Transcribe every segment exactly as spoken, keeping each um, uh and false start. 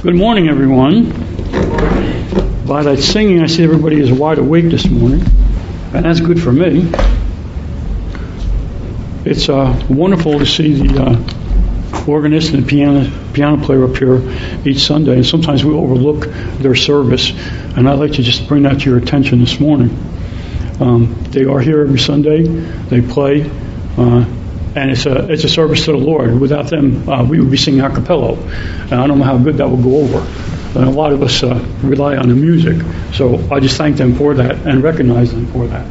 Good morning, everyone. By that singing, I see everybody is wide awake this morning, and that's good for me. It's uh, wonderful to see the uh, organist and piano piano player up here each Sunday, and sometimes we overlook their service, and I'd like to just bring that to your attention this morning. Um, they are here every Sunday. They play. Uh, And it's a it's a service to the Lord. Without them, uh, we would be singing a cappella, and I don't know how good that would go over. And a lot of us uh, rely on the music, so I just thank them for that and recognize them for that.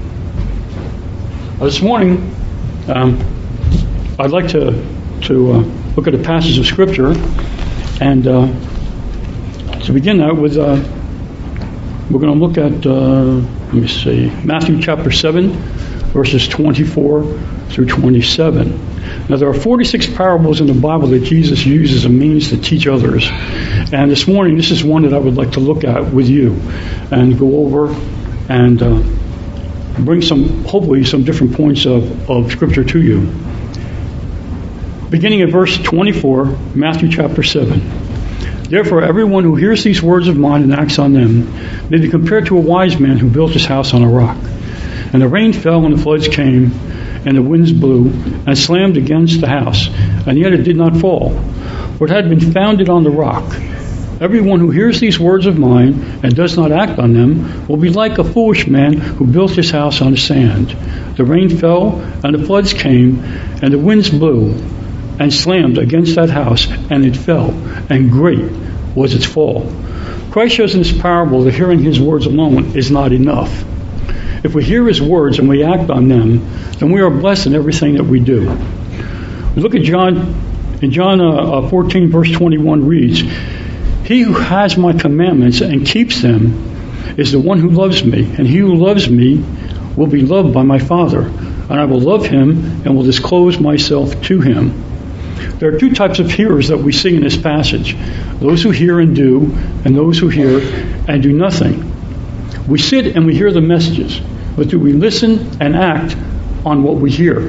Uh, this morning, um, I'd like to to uh, look at a passage of Scripture, and uh, to begin that with, uh, we're going to look at uh, let me see, Matthew chapter seven, verses twenty-four through twenty-seven. Now, there are forty-six parables in the Bible that Jesus uses as a means to teach others. And this morning, this is one that I would like to look at with you and go over and uh, bring some, hopefully, some different points of, of Scripture to you. Beginning at verse twenty-four, Matthew chapter seven. Therefore, everyone who hears these words of mine and acts on them may be compared to a wise man who built his house on a rock. And the rain fell and the floods came, and the winds blew and slammed against the house, and yet it did not fall, for it had been founded on the rock. Everyone who hears these words of mine and does not act on them will be like a foolish man who built his house on the sand. The rain fell, and the floods came, and the winds blew and slammed against that house, and it fell, and great was its fall. Christ shows in this parable that hearing his words alone is not enough. If we hear his words and we act on them, then we are blessed in everything that we do. Look at John, in John uh, fourteen, verse twenty-one reads, "He who has my commandments and keeps them is the one who loves me, and he who loves me will be loved by my Father, and I will love him and will disclose myself to him." There are two types of hearers that we see in this passage: those who hear and do, and those who hear and do nothing. We sit and we hear the messages, but do we listen and act on what we hear?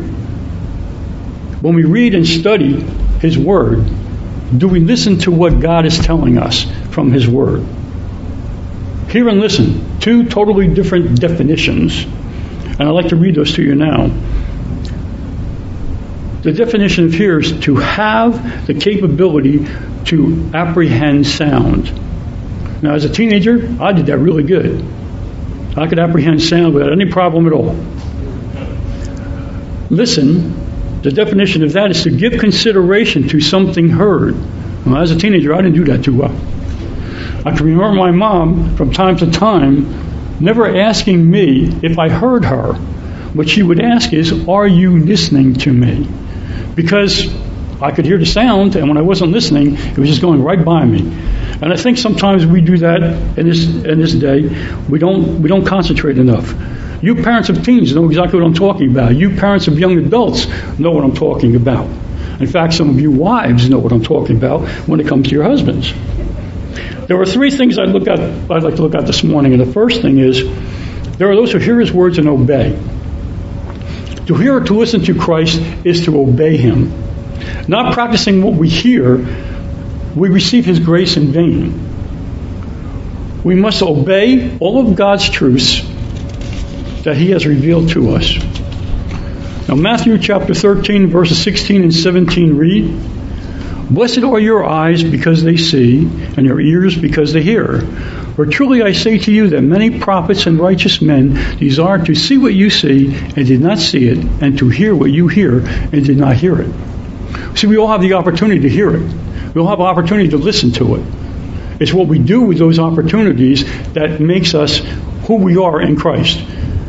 When we read and study his word, do we listen to what God is telling us from his word? Hear and listen, two totally different definitions, and I'd like to read those to you now. The definition of hear is to have the capability to apprehend sound. Now, as a teenager, I did that really good. I could apprehend sound without any problem at all. Listen, the definition of that is to give consideration to something heard. Well, as a teenager, I didn't do that too well. I can remember my mom from time to time never asking me if I heard her. What she would ask is, "Are you listening to me?" Because I could hear the sound, and when I wasn't listening, it was just going right by me. And I think sometimes we do that in this in this day. We don't we don't concentrate enough. You parents of teens know exactly what I'm talking about. You parents of young adults know what I'm talking about. In fact, some of you wives know what I'm talking about when it comes to your husbands. There are three things I'd look at. I'd like to look at this morning, and the first thing is there are those who hear his words and obey. To hear or to listen to Christ is to obey him. Not practicing what we hear, we receive his grace in vain. We must obey all of God's truths that he has revealed to us. Now, Matthew chapter thirteen, verses sixteen and seventeen read, "Blessed are your eyes because they see, and your ears because they hear. For truly I say to you that many prophets and righteous men desired to see what you see and did not see it, and to hear what you hear and did not hear it." See, we all have the opportunity to hear it. We all have an opportunity to listen to it. It's what we do with those opportunities that makes us who we are in Christ.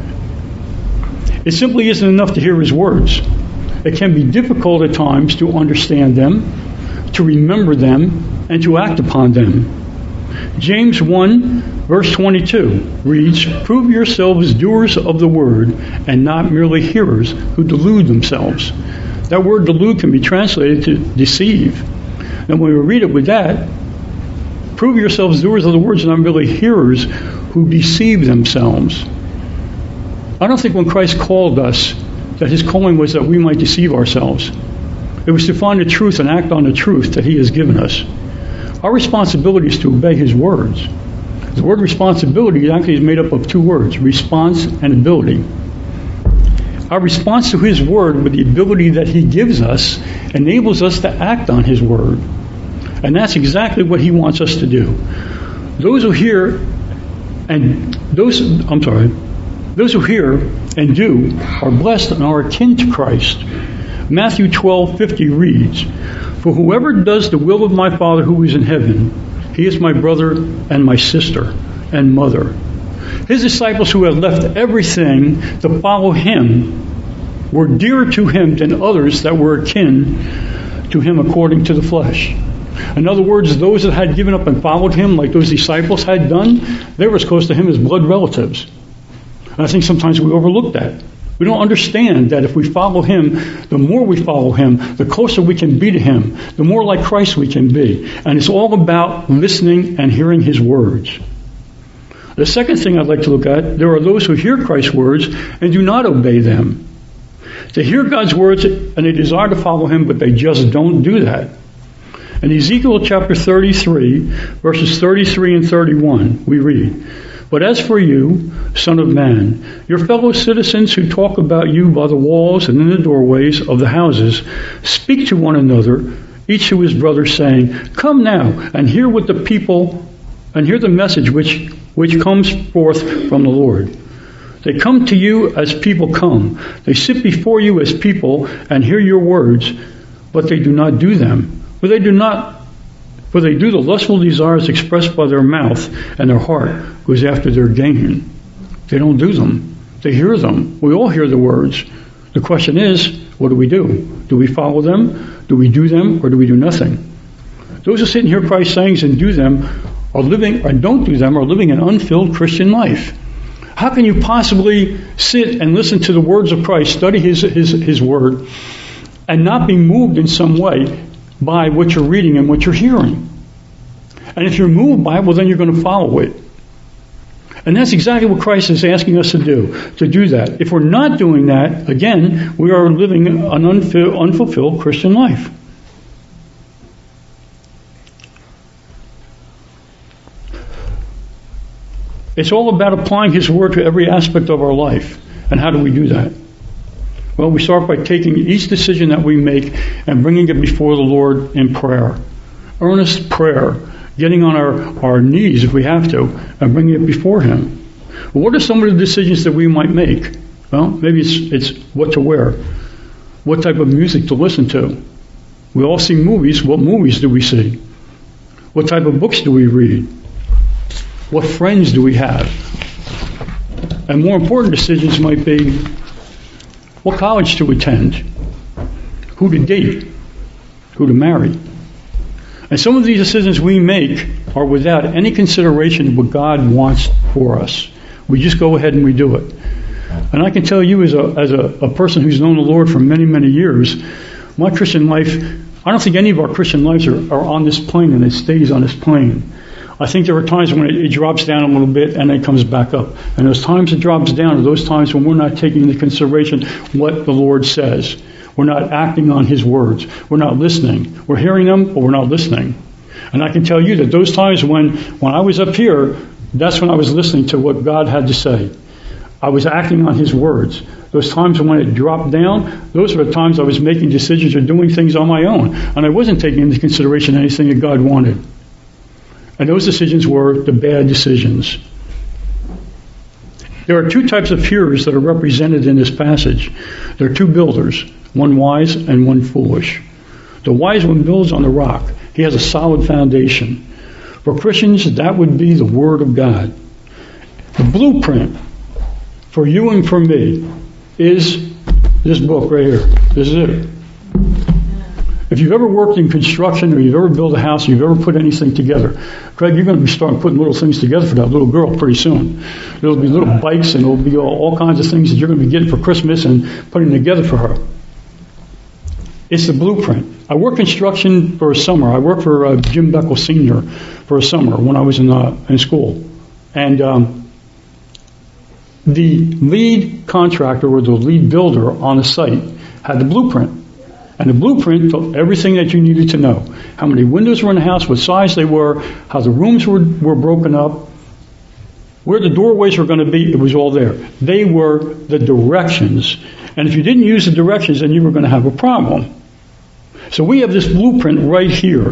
It simply isn't enough to hear his words. It can be difficult at times to understand them, to remember them, and to act upon them. James one, verse twenty-two reads, "Prove yourselves doers of the word, and not merely hearers who delude themselves." That word delude can be translated to deceive. And when we read it with that, prove yourselves doers of the words and not merely hearers who deceive themselves. I don't think when Christ called us that his calling was that we might deceive ourselves. It was to find the truth and act on the truth that he has given us. Our responsibility is to obey his words. The word responsibility actually is made up of two words, response and ability. Our response to his word with the ability that he gives us enables us to act on his word. And that's exactly what he wants us to do. Those who hear and those I'm sorry, those who hear and do are blessed and are akin to Christ. Matthew twelve fifty reads, "For whoever does the will of my Father who is in heaven, he is my brother and my sister and mother." His disciples who had left everything to follow him were dearer to him than others that were akin to him according to the flesh. In other words, those that had given up and followed him, like those disciples had done, they were as close to him as blood relatives. And I think sometimes we overlook that. We don't understand that if we follow him, the more we follow him, the closer we can be to him, the more like Christ we can be. And it's all about listening and hearing his words. The second thing I'd like to look at, there are those who hear Christ's words and do not obey them. They hear God's words and they desire to follow him, but they just don't do that. In Ezekiel chapter thirty-three, verses thirty-three and thirty-one, we read, "But as for you, son of man, your fellow citizens who talk about you by the walls and in the doorways of the houses speak to one another, each to his brother, saying, 'Come now and hear what the people and hear the message which which comes forth from the Lord.' They come to you as people come. They sit before you as people and hear your words, but they do not do them. For they do not, for they do the lustful desires expressed by their mouth, and their heart goes after their gain." They don't do them. They hear them. We all hear the words. The question is, what do we do? Do we follow them? Do we do them? Or do we do nothing? Those who sit and hear Christ's sayings and do them are living, or don't do them, are living an unfilled Christian life. How can you possibly sit and listen to the words of Christ, study his, his, his word, and not be moved in some way by what you're reading and what you're hearing? And if you're moved by it, well, then you're going to follow it. And that's exactly what Christ is asking us to do, to do that. If we're not doing that, again, we are living an unful, unfulfilled Christian life. It's all about applying his word to every aspect of our life. And how do we do that? Well, we start by taking each decision that we make and bringing it before the Lord in prayer. Earnest prayer. Getting on our, our knees if we have to and bringing it before him. Well, what are some of the decisions that we might make? Well, maybe it's, it's what to wear. What type of music to listen to. We all see movies. What movies do we see? What type of books do we read? What friends do we have? And more important decisions might be what college to attend, who to date, who to marry. And some of these decisions we make are without any consideration of what God wants for us. We just go ahead and we do it. And I can tell you as a as a, a person who's known the Lord for many, many years, my Christian life, I don't think any of our Christian lives are, are on this plane and it stays on this plane. I think there are times when it, it drops down a little bit and it comes back up. And those times it drops down are those times when we're not taking into consideration what the Lord says. We're not acting on his words. We're not listening. We're hearing them, but we're not listening. And I can tell you that those times when, when I was up here, that's when I was listening to what God had to say. I was acting on his words. Those times when it dropped down, those were the times I was making decisions or doing things on my own. And I wasn't taking into consideration anything that God wanted. And those decisions were the bad decisions. There are two types of hearers that are represented in this passage. There are two builders, one wise and one foolish. The wise one builds on the rock. He has a solid foundation. For Christians, that would be the Word of God. The blueprint for you and for me is this book right here. This is it. If you've ever worked in construction or you've ever built a house or you've ever put anything together, Craig, you're going to be starting putting little things together for that little girl pretty soon. There'll be little bikes and there'll be all, all kinds of things that you're going to be getting for Christmas and putting together for her. It's the blueprint. I worked construction for a summer. I worked for uh, Jim Beckel Senior for a summer when I was in, uh, in school. And um, the lead contractor or the lead builder on the site had the blueprint. And the blueprint told everything that you needed to know. How many windows were in the house, what size they were, how the rooms were, were broken up, where the doorways were going to be, it was all there. They were the directions. And if you didn't use the directions, then you were going to have a problem. So we have this blueprint right here.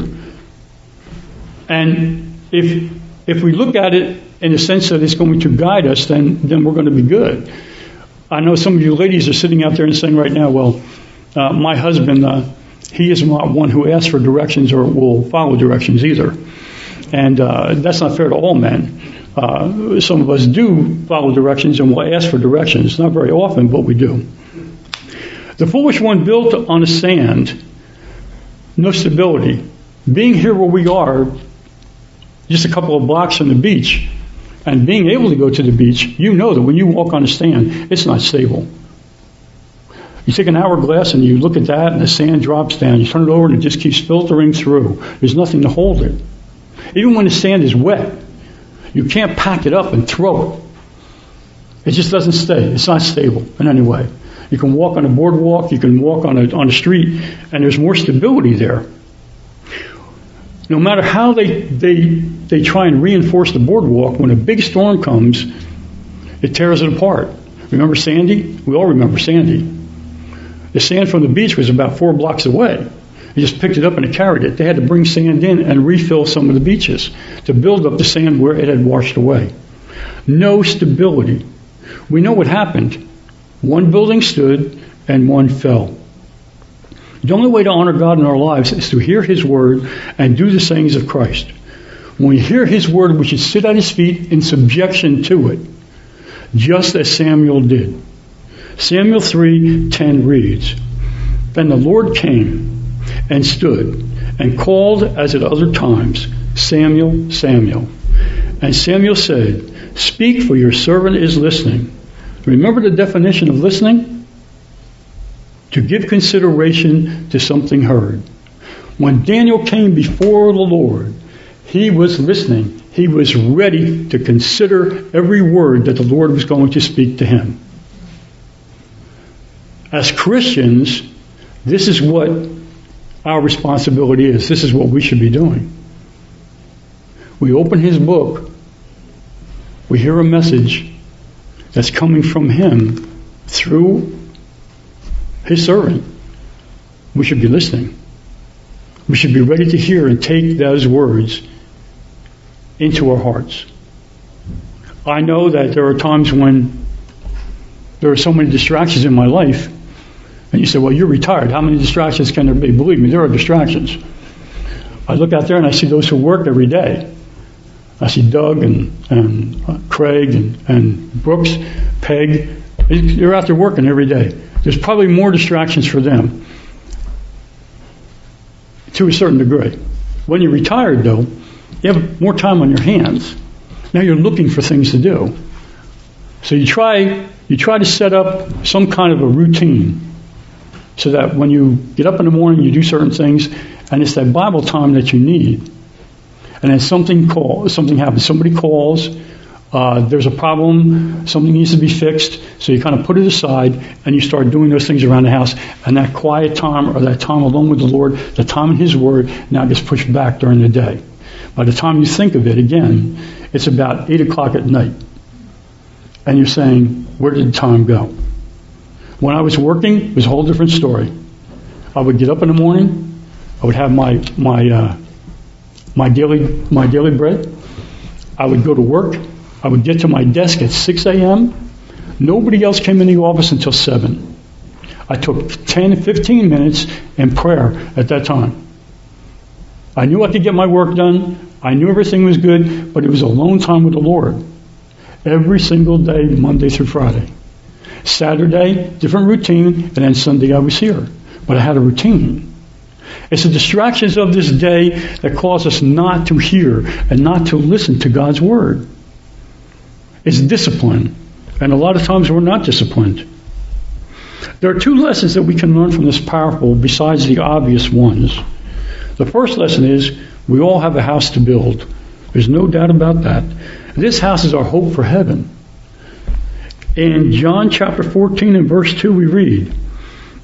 And if if we look at it in the sense that it's going to guide us, then, then we're going to be good. I know some of you ladies are sitting out there and saying right now, well, uh, my husband, uh, he is not one who asks for directions or will follow directions either. And uh, that's not fair to all men. Uh, some of us do follow directions and will ask for directions. Not very often, but we do. The foolish one built on the sand, no stability. Being here where we are, just a couple of blocks from the beach, and being able to go to the beach, you know that when you walk on the sand, it's not stable. You take an hourglass and you look at that and the sand drops down. You turn it over and it just keeps filtering through. There's nothing to hold it. Even when the sand is wet, you can't pack it up and throw it. It just doesn't stay. It's not stable in any way. You can walk on a boardwalk, you can walk on a, on a street, and there's more stability there. No matter how they, they, they try and reinforce the boardwalk, when a big storm comes, it tears it apart. Remember Sandy? We all remember Sandy. The sand from the beach was about four blocks away. They just picked it up and it carried it. They had to bring sand in and refill some of the beaches to build up the sand where it had washed away. No stability. We know what happened. One building stood and one fell. The only way to honor God in our lives is to hear His Word and do the sayings of Christ. When we hear His Word, we should sit at His feet in subjection to it, just as Samuel did. Samuel three ten reads, Then the Lord came and stood and called as at other times, Samuel, Samuel. And Samuel said, Speak, for your servant is listening. Remember the definition of listening? To give consideration to something heard. When Daniel came before the Lord, he was listening. He was ready to consider every word that the Lord was going to speak to him. As Christians, this is what our responsibility is. This is what we should be doing. We open His book. We hear a message that's coming from Him through His servant. We should be listening. We should be ready to hear and take those words into our hearts. I know that there are times when there are so many distractions in my life, and you say, well, you're retired. How many distractions can there be? Believe me, there are distractions. I look out there and I see those who work every day. I see Doug and, and uh, Craig and, and Brooks, Peg. They're out there working every day. There's probably more distractions for them to a certain degree. When you're retired, though, you have more time on your hands. Now you're looking for things to do. So you try you try to set up some kind of a routine so that when you get up in the morning, you do certain things, and it's that Bible time that you need. And then something call, something happens. Somebody calls. Uh, there's a problem, something needs to be fixed, so you kind of put it aside and you start doing those things around the house, and that quiet time or that time alone with the Lord, the time in His Word, now gets pushed back during the day. By the time you think of it again, it's about eight o'clock at night, and you're saying, where did the time go? When I was working, it was a whole different story. I would get up in the morning, I would have my my uh, my daily my daily bread, I would go to work, I would get to my desk at six a.m. Nobody else came in the office until seven. I took ten, fifteen minutes in prayer at that time. I knew I could get my work done. I knew everything was good, but it was alone time with the Lord. Every single day, Monday through Friday. Saturday, different routine, and then Sunday I was here. But I had a routine. It's the distractions of this day that cause us not to hear and not to listen to God's Word. It's discipline. And a lot of times we're not disciplined. There are two lessons that we can learn from this parable besides the obvious ones. The first lesson is we all have a house to build. There's no doubt about that. This house is our hope for heaven. In John chapter fourteen and verse two we read,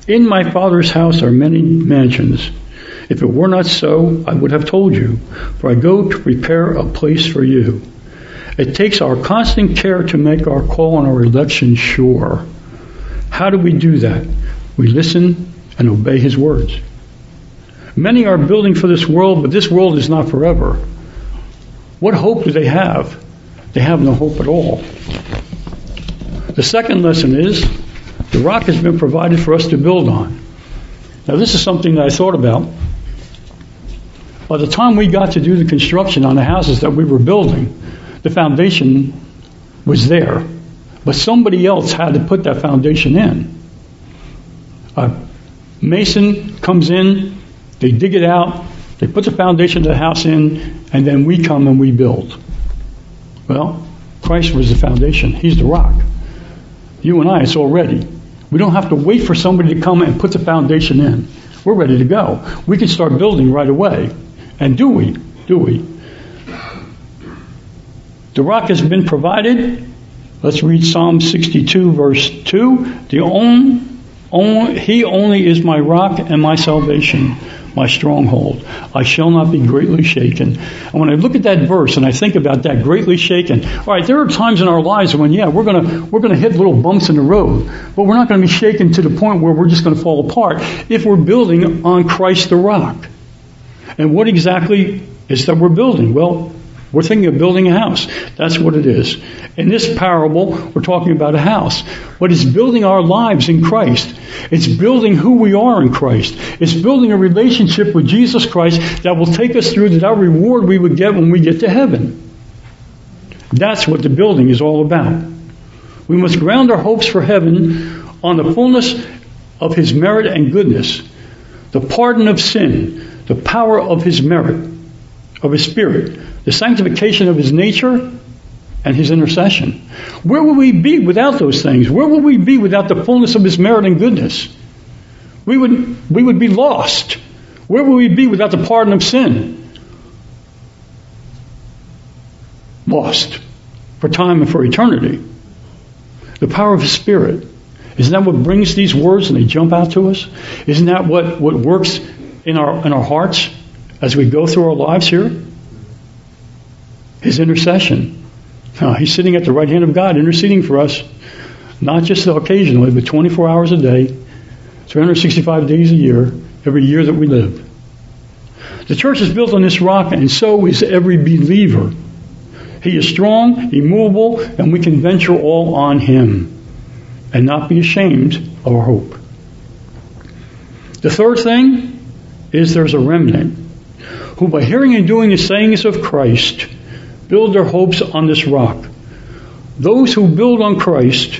In my Father's house are many mansions. If it were not so, I would have told you, for I go to prepare a place for you. It takes our constant care to make our call and our election sure. How do we do that? We listen and obey His words. Many are building for this world, but this world is not forever. What hope do they have? They have no hope at all. The second lesson is, the rock has been provided for us to build on. Now, this is something that I thought about. By the time we got to do the construction on the houses that we were building, the foundation was there. But somebody else had to put that foundation in. A mason comes in, they dig it out, they put the foundation of the house in, and then we come and we build. Well, Christ was the foundation. He's the rock. You and I, it's all ready. We don't have to wait for somebody to come and put the foundation in. We're ready to go. We can start building right away. And do we? Do we? The rock has been provided. Let's read Psalm sixty-two, verse two. The own, own, He only is my rock and my salvation, my stronghold. I shall not be greatly shaken. And when I look at that verse and I think about that, greatly shaken, all right, there are times in our lives when, yeah, we're gonna we're gonna hit little bumps in the road, but we're not going to be shaken to the point where we're just going to fall apart if we're building on Christ the rock. And what exactly is that we're building? Well, we're thinking of building a house. That's what it is. In this parable, we're talking about a house. But it's building our lives in Christ. It's building who we are in Christ. It's building a relationship with Jesus Christ that will take us through to that reward we would get when we get to heaven. That's what the building is all about. We must ground our hopes for heaven on the fullness of His merit and goodness, the pardon of sin, the power of His merit, of His Spirit, the sanctification of His nature, and His intercession. Where would we be without those things? Where would we be without the fullness of His merit and goodness? We would, we would be lost. Where would we be without the pardon of sin? Lost. For time and for eternity. The power of His Spirit. Isn't that what brings these words and they jump out to us? Isn't that what, what works in our, in our hearts as we go through our lives here? His intercession. Uh, he's sitting at the right hand of God, interceding for us, not just occasionally, but twenty-four hours a day, three hundred sixty-five days a year, every year that we live. The church is built on this rock, and so is every believer. He is strong, immovable, and we can venture all on Him and not be ashamed of our hope. The third thing is there's a remnant who, by hearing and doing the sayings of Christ, build their hopes on this rock. Those who build on Christ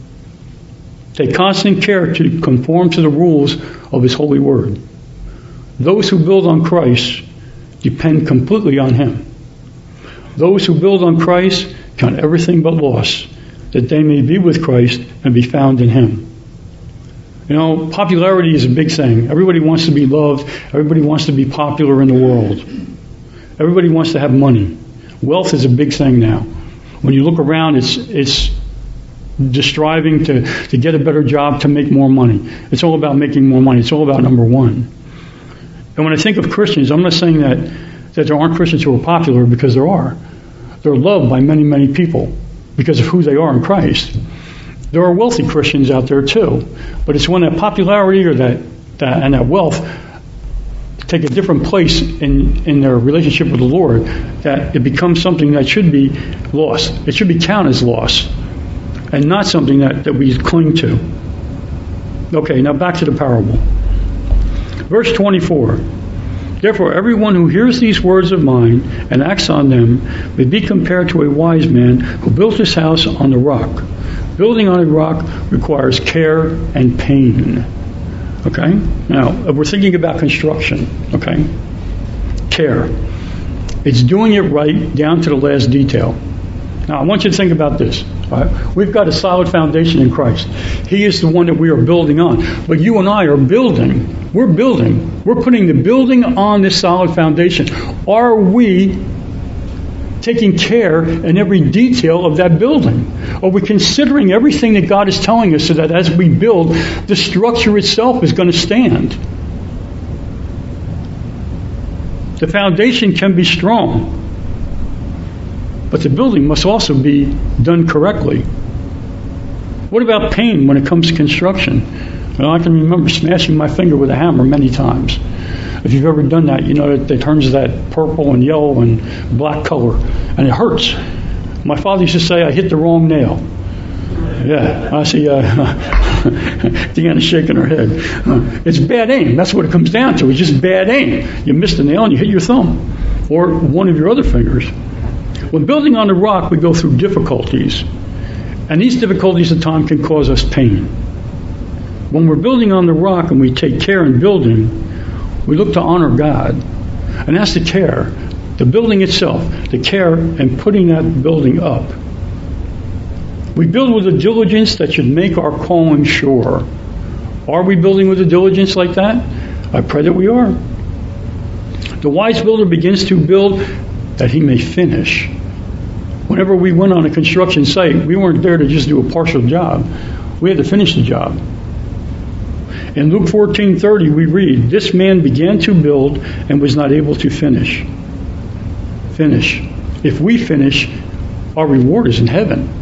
take constant care to conform to the rules of His holy word. Those who build on Christ depend completely on Him. Those who build on Christ count everything but loss, that they may be with Christ and be found in Him. You know, popularity is a big thing. Everybody wants to be loved. Everybody wants to be popular in the world. Everybody wants to have money. Wealth is a big thing now. When you look around, it's it's just striving to, to get a better job, to make more money. It's all about making more money. It's all about number one. And when I think of Christians, I'm not saying that, that there aren't Christians who are popular, because there are. They're loved by many, many people because of who they are in Christ. There are wealthy Christians out there too. But it's when that popularity or that, that and that wealth take a different place in, in their relationship with the Lord, that it becomes something that should be lost. It should be counted as loss, and not something that, that we cling to. Okay, now back to the parable. Verse twenty-four. Therefore, everyone who hears these words of mine and acts on them may be compared to a wise man who built his house on the rock. Building on a rock requires care and pain. Okay? Now, we're thinking about construction. Okay? Care. It's doing it right down to the last detail. Now, I want you to think about this. All right? We've got a solid foundation in Christ. He is the one that we are building on. But you and I are building. We're building. We're putting the building on this solid foundation. Are we taking care in every detail of that building? Are we considering everything that God is telling us so that as we build, the structure itself is going to stand? The foundation can be strong, but the building must also be done correctly. What about pain when it comes to construction? Well, I can remember smashing my finger with a hammer many times. If you've ever done that, you know it, it turns that purple and yellow and black color, and it hurts. My father used to say, I hit the wrong nail. Yeah, I see uh, Deanna shaking her head. Uh, it's bad aim. That's what it comes down to. It's just bad aim. You missed the nail and you hit your thumb or one of your other fingers. When building on the rock, we go through difficulties. And these difficulties at times can cause us pain. When we're building on the rock and we take care in building, we look to honor God. And that's the care. The building itself, the care in putting that building up. We build with a diligence that should make our calling sure. Are we building with a diligence like that? I pray that we are. The wise builder begins to build that he may finish. Whenever we went on a construction site, we weren't there to just do a partial job. We had to finish the job. In Luke fourteen thirty, we read, this man began to build and was not able to finish. Finish. If we finish, our reward is in heaven.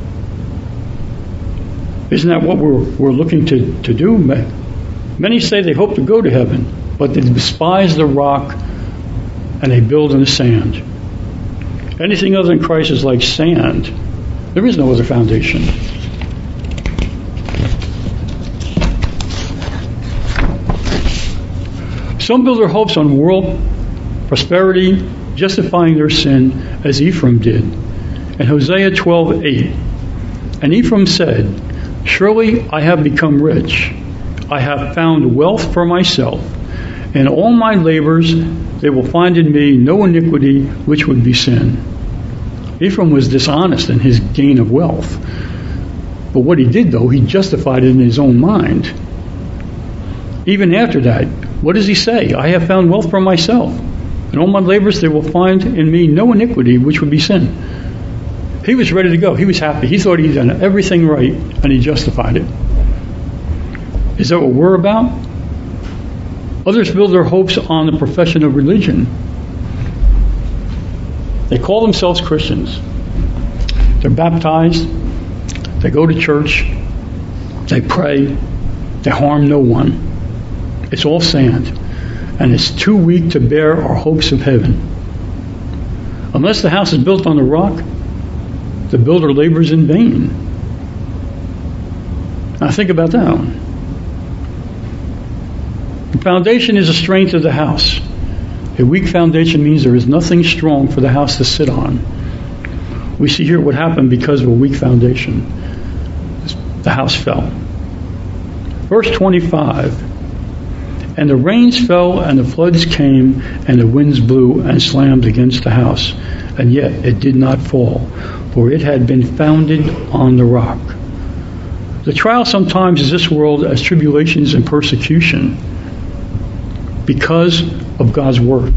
Isn't that what we're, we're looking to, to do? Many say they hope to go to heaven, but they despise the rock and they build in the sand. Anything other than Christ is like sand. There is no other foundation. Some build their hopes on world prosperity, justifying their sin as Ephraim did. In Hosea twelve eight, and Ephraim said, surely I have become rich. I have found wealth for myself. In all my labors they will find in me no iniquity which would be sin. Ephraim was dishonest in his gain of wealth. But what he did, though, he justified it in his own mind. Even after that, what does he say? I have found wealth for myself. In all my labors they will find in me no iniquity which would be sin. He was ready to go. He was happy. He thought he'd done everything right, and he justified it. Is that what we're about? Others build their hopes on the profession of religion. They call themselves Christians. They're baptized. They go to church. They pray. They harm no one. It's all sand. And it's too weak to bear our hopes of heaven. Unless the house is built on the rock, the builder labors in vain. Now think about that one. The foundation is the strength of the house. A weak foundation means there is nothing strong for the house to sit on. We see here what happened because of a weak foundation. The house fell. Verse twenty-five, and the rains fell and the floods came and the winds blew and slammed against the house, and yet it did not fall, for it had been founded on the rock. The trial sometimes is this world as tribulations and persecution because of God's word.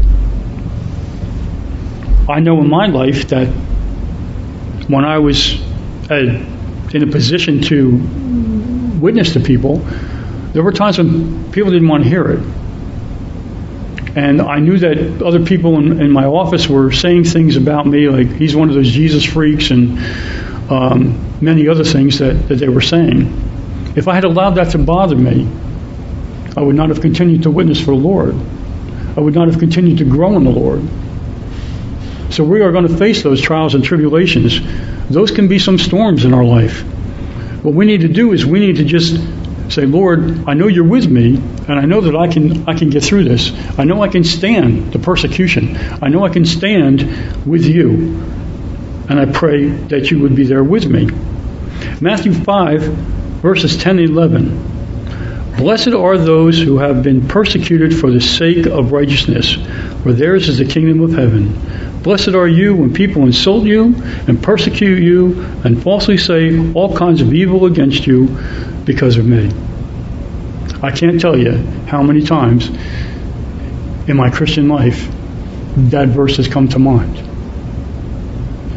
I know in my life that when I was in a position to witness to people, there were times when people didn't want to hear it. And I knew that other people in, in my office were saying things about me, like he's one of those Jesus freaks and um, many other things that, that they were saying. If I had allowed that to bother me, I would not have continued to witness for the Lord. I would not have continued to grow in the Lord. So we are going to face those trials and tribulations. Those can be some storms in our life. What we need to do is we need to just say, Lord, I know you're with me, and I know that I can I can get through this. I know I can stand the persecution. I know I can stand with you. And I pray that you would be there with me. Matthew five, verses ten and eleven. Blessed are those who have been persecuted for the sake of righteousness, for theirs is the kingdom of heaven. Blessed are you when people insult you and persecute you and falsely say all kinds of evil against you because of me. I can't tell you how many times in my Christian life that verse has come to mind.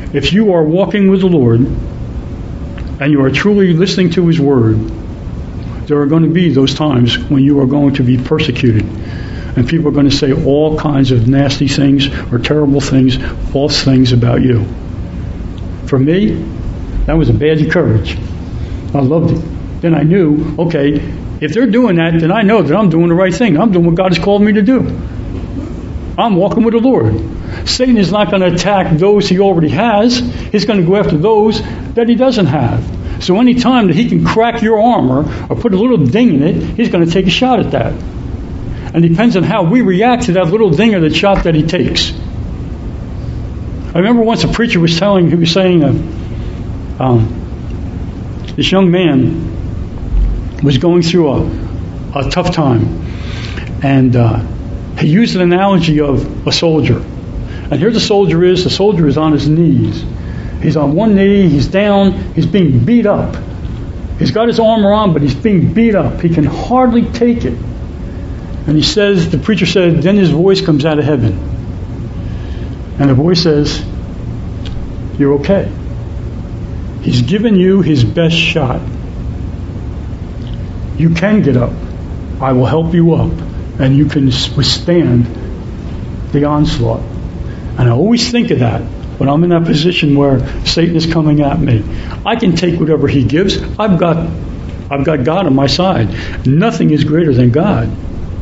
if you are walking with the Lord and you are truly listening to His Word, there are going to be those times when you are going to be persecuted. And people are going to say all kinds of nasty things or terrible things, false things about you. For me, that was a badge of courage. I loved it. Then I knew, okay, if they're doing that, then I know that I'm doing the right thing. I'm doing what God has called me to do. I'm walking with the Lord. Satan is not going to attack those he already has. He's going to go after those that he doesn't have. So any time that he can crack your armor or put a little ding in it, he's going to take a shot at that. And it depends on how we react to that little ding or the shot that he takes. I remember once a preacher was telling, he was saying, uh, um, this young man was going through a, a tough time. And uh, he used an analogy of a soldier. And here the soldier is, the soldier is on his knees. He's on one knee, he's down, he's being beat up. He's got his armor on, but he's being beat up. He can hardly take it. And he says, the preacher said, then his voice comes out of heaven. And the voice says, you're okay. He's given you his best shot. You can get up. I will help you up. And you can withstand the onslaught. And I always think of that when I'm in that position where Satan is coming at me. I can take whatever he gives. I've got, I've got God on my side. Nothing is greater than God.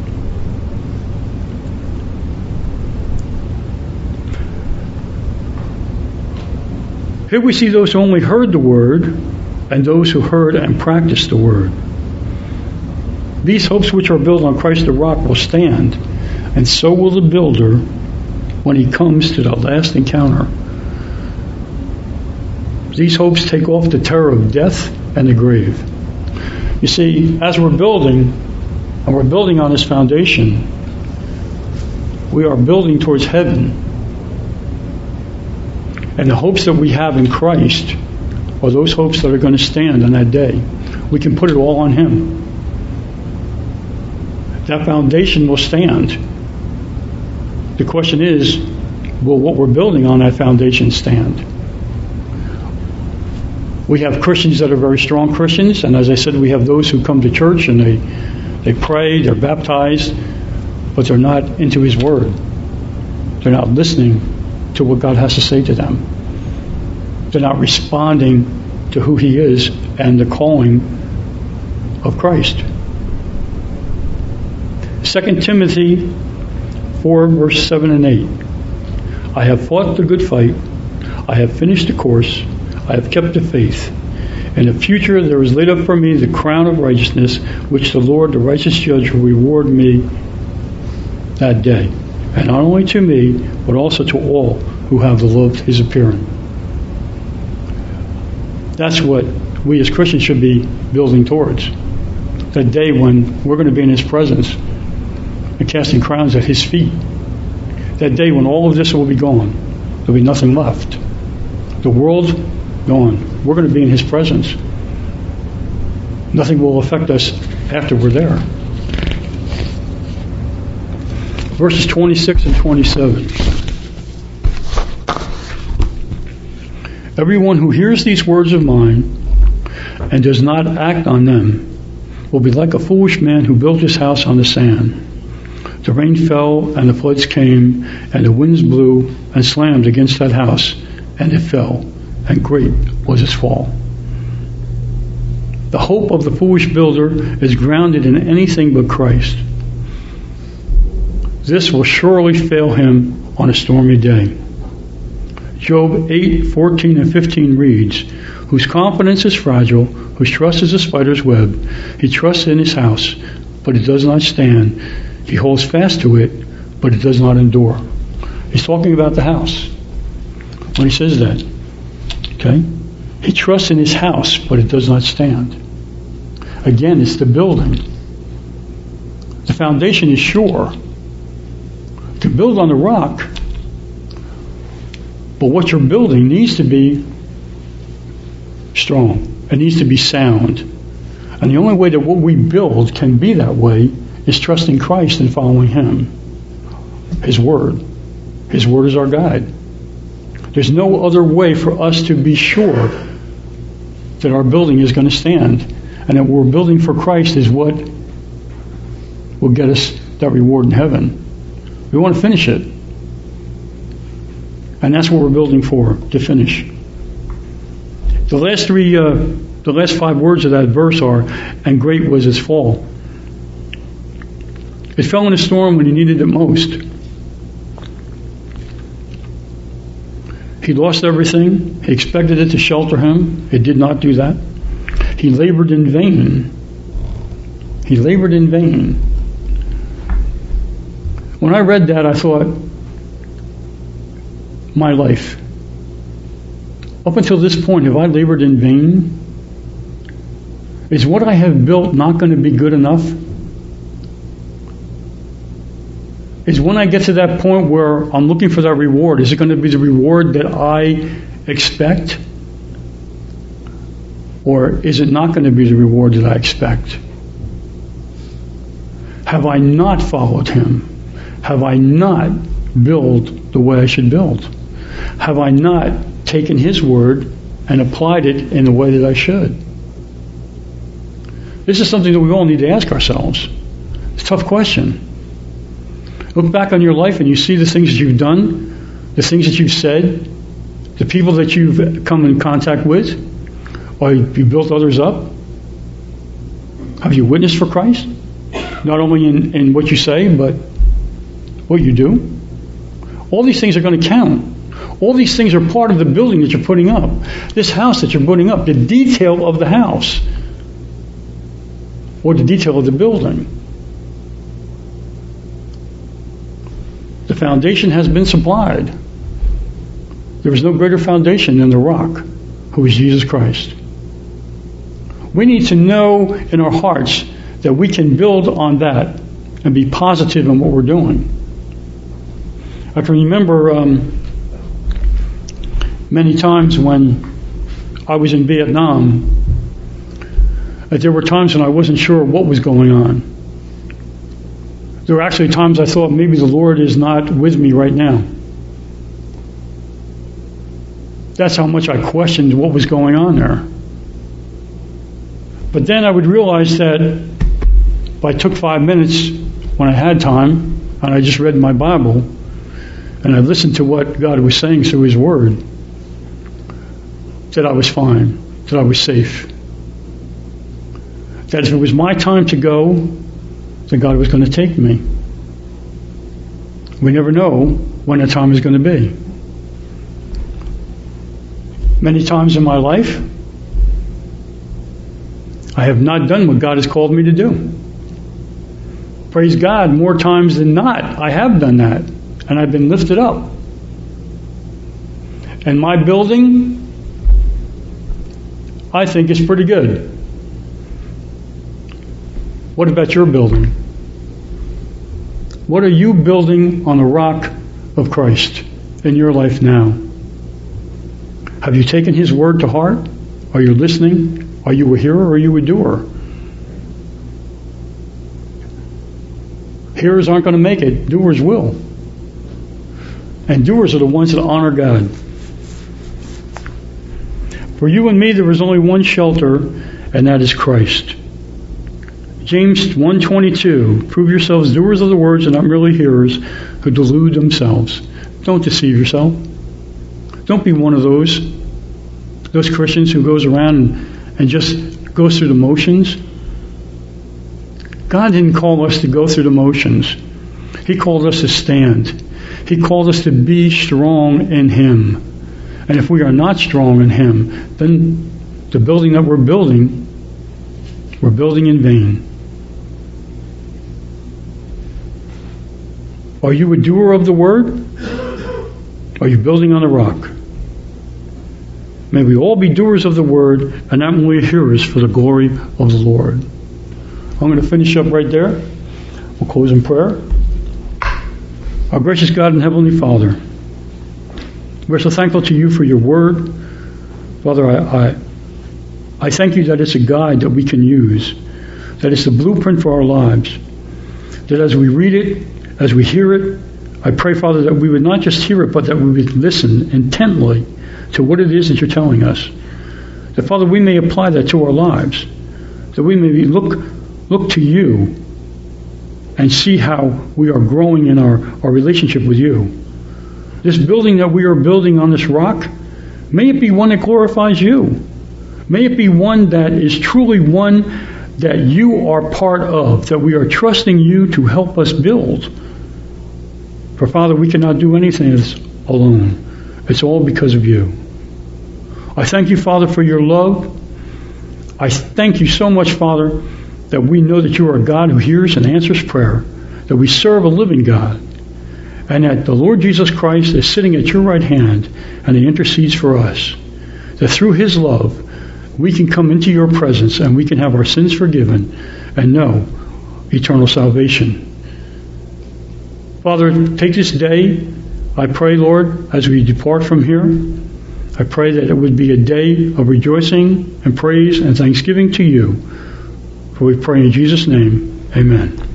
Here we see those who only heard the word and those who heard and practiced the word. These hopes which are built on Christ the rock will stand, and so will the builder when he comes to the last encounter. These hopes take off the terror of death and the grave. You see, as we're building, and we're building on this foundation, we are building towards heaven. And the hopes that we have in Christ are those hopes that are going to stand on that day. We can put it all on Him. That foundation will stand. The question is, will what we're building on that foundation stand? We have Christians that are very strong Christians, and as I said, we have those who come to church and they they pray, they're baptized, but they're not into His Word. They're not listening to what God has to say to them. They're not responding to who He is and the calling of Christ. Second Timothy four, verse seven and eight. I have fought the good fight. I have finished the course. I have kept the faith. In the future there is laid up for me the crown of righteousness, which the Lord, the righteous judge, will reward me that day. And not only to me, but also to all who have loved His appearing. That's what we as Christians should be building towards. That day when we're going to be in His presence and casting crowns at His feet. That day when all of this will be gone. There'll be nothing left. The world, gone. We're going to be in His presence. Nothing will affect us after we're there. Verses twenty-six and twenty-seven. Everyone who hears these words of mine and does not act on them will be like a foolish man who built his house on the sand. The rain fell and the floods came and the winds blew and slammed against that house, and it fell, and great was its fall. The hope of the foolish builder is grounded in anything but Christ. This will surely fail him on a stormy day. Job eight, fourteen and fifteen reads, whose confidence is fragile, whose trust is a spider's web. He trusts in his house, but it does not stand. He holds fast to it, but it does not endure. He's talking about the house when he says that. Okay? He trusts in his house, but it does not stand. Again, it's the building. The foundation is sure. You can build on the rock, but what you're building needs to be strong. It needs to be sound. And the only way that what we build can be that way is trusting Christ and following Him. His Word. His Word is our guide. There's no other way for us to be sure that our building is going to stand, and that we're building for Christ is what will get us that reward in heaven. We want to finish it. And that's what we're building for, to finish. The last three, uh, the last five words of that verse are, and great was his fall. It fell in a storm when he needed it most. He lost everything. He expected it to shelter him. It did not do that. He labored in vain. He labored in vain. When I read that, I thought, my life. Up until this point, have I labored in vain? Is what I have built not going to be good enough? Is when I get to that point where I'm looking for that reward, is it going to be the reward that I expect? Or is it not going to be the reward that I expect? Have I not followed him? Have I not built the way I should build? Have I not taken his word and applied it in the way that I should? This is something that we all need to ask ourselves. It's a tough question. Look back on your life and you see the things that you've done, the things that you've said, the people that you've come in contact with, or you built others up. Have you witnessed for Christ? Not only in, in what you say, but what you do. All these things are going to count. All these things are part of the building that you're putting up. This house that you're putting up, the detail of the house, or the detail of the building. The foundation has been supplied. There is no greater foundation than the rock, who is Jesus Christ. We need to know in our hearts that we can build on that and be positive in what we're doing. I can remember um, many times when I was in Vietnam, that there were times when I wasn't sure what was going on. There were actually times I thought maybe the Lord is not with me right now. That's how much I questioned what was going on there. But then I would realize that if I took five minutes when I had time, and I just read my Bible, and I listened to what God was saying through his word, that I was fine, that I was safe. That if it was my time to go, then God was going to take me. We never know when that time is going to be. Many times in my life, I have not done what God has called me to do. Praise God, more times than not, I have done that, and I've been lifted up. And my building, I think, is pretty good. What about your building? What are you building on the rock of Christ in your life now? Have you taken his word to heart? Are you listening? Are you a hearer or are you a doer? Hearers aren't going to make it. Doers will. And doers are the ones that honor God. For you and me, there is only one shelter, and that is Christ. James one twenty-two, prove yourselves doers of the words and not merely hearers who delude themselves. Don't deceive yourself. Don't be one of those, those Christians who goes around and, and just goes through the motions. God didn't call us to go through the motions. He called us to stand. He called us to be strong in him. And if we are not strong in him, then the building that we're building, we're building in vain. Are you a doer of the word? Are you building on a rock? May we all be doers of the word and not only hearers for the glory of the Lord. I'm going to finish up right there. We'll close in prayer. Our gracious God and Heavenly Father, we're so thankful to you for your word. Father, I, I, I thank you that it's a guide that we can use, that it's the blueprint for our lives, that as we read it, as we hear it, I pray, Father, that we would not just hear it, but that we would listen intently to what it is that you're telling us. That, Father, we may apply that to our lives. That we may look, look to you and see how we are growing in our, our relationship with you. This building that we are building on this rock, may it be one that glorifies you. May it be one that is truly one that you are part of, that we are trusting you to help us build. For, Father, we cannot do anything alone. It's all because of you. I thank you, Father, for your love. I thank you so much, Father, that we know that you are a God who hears and answers prayer, that we serve a living God, and that the Lord Jesus Christ is sitting at your right hand and he intercedes for us. That through his love, we can come into your presence and we can have our sins forgiven and know eternal salvation. Father, take this day, I pray, Lord, as we depart from here, I pray that it would be a day of rejoicing and praise and thanksgiving to you. For we pray in Jesus' name, amen.